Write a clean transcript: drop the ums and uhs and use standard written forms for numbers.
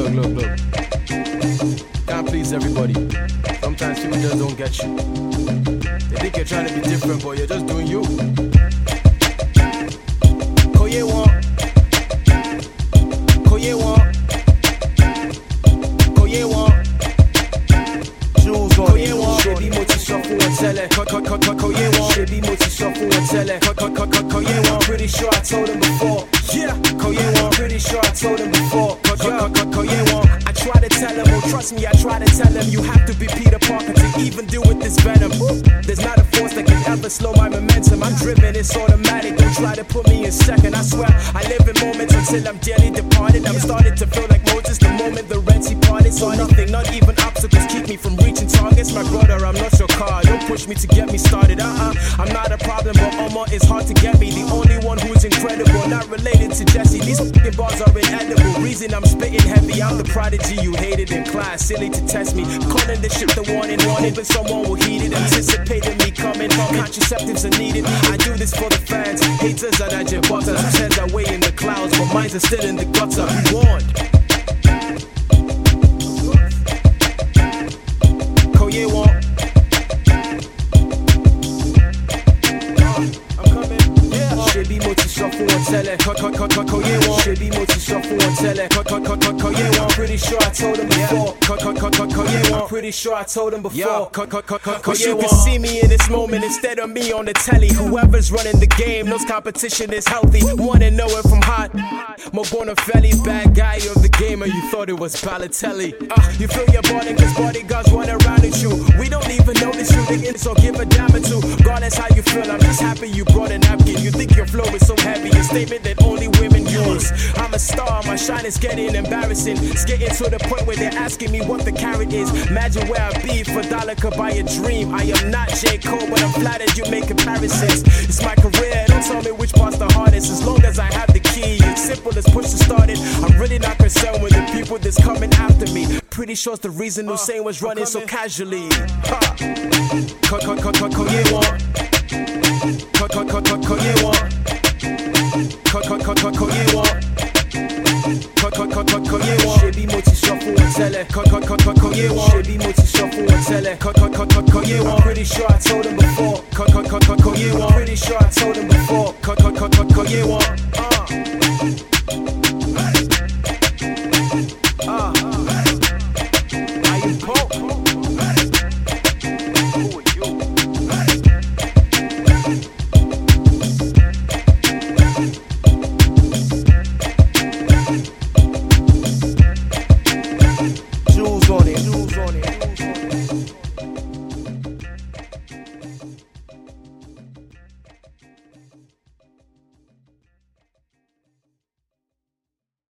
look. Can't please everybody. Sometimes people just don't get you. They think you're trying to be different, but you're just doing you. Koye one. Jules on Koye one. Baby moti shuffle and tell it. Koye one. Baby moti shuffle and tell it. Koye one. Pretty sure I told him before. Yeah. Koye one. Pretty sure I told him before. Koye one. I try to tell him, oh trust me, I try to tell him, you have to be Peter Parker to even deal with this venom. There's not a force that can ever slow my momentum. I'm driven, it's automatic. Don't try to put me in second. I swear, I live in moments until I'm dearly departed. I'm starting to feel like Moses the moment the Red Sea parted. So nothing, not even obstacles, keep me from reaching targets. My brother, I'm not your car. Don't push me to get me started. I'm not a problem, but Omar is hard to get me. The only one who is incredible, not related to Jesse. These f***ing bars are inedible. Reason I'm spitting heavy. I'm the prodigy you hated in class. Silly to test me. Calling this shit the warning. But someone will heed it. Anticipating me coming. Contraceptives are needed. I do this for the fans. Haters are not your butters. Whose heads are way in the clouds, but minds are still in the gutter. We warned. Koye one. I'm coming. Yeah. Shebi moti shuffle and tell it. Koye one. Shebi moti shuffle and tell it. Koye one. Pretty sure I told him before. Koye one. Pretty sure I told him before. Cause you can see me in this moment instead of me on the telly. Whoever's running the game knows competition is healthy. Wanna know it from hot. Mobonafelli, bad guy of the game, and you thought it was Balotelli. You feel your body cause bodyguards run around at you. We don't even notice you, nigga, so give a damn or two. Regardless how you feel, I'm just happy you brought a napkin. You think your flow is so heavy, a statement that only women use. I'm a star, my shine is getting embarrassing. It's getting to the point where they're asking me what the carrot is. Imagine where I'd be if a dollar could buy a dream. I am not J. Cole, but I'm flattered you make comparisons. It's my career, don't tell me which part's the hardest. As long as I have the key, it's simple as push to start it. I'm really not concerned with the people that's coming after me. Pretty sure it's the reason Usain was running so casually. Koye one. Koye one. Koye one. Shebi moti shuffle and tell it. Koye one. Shebi moti shuffle and tell it. Koye one. Pretty sure I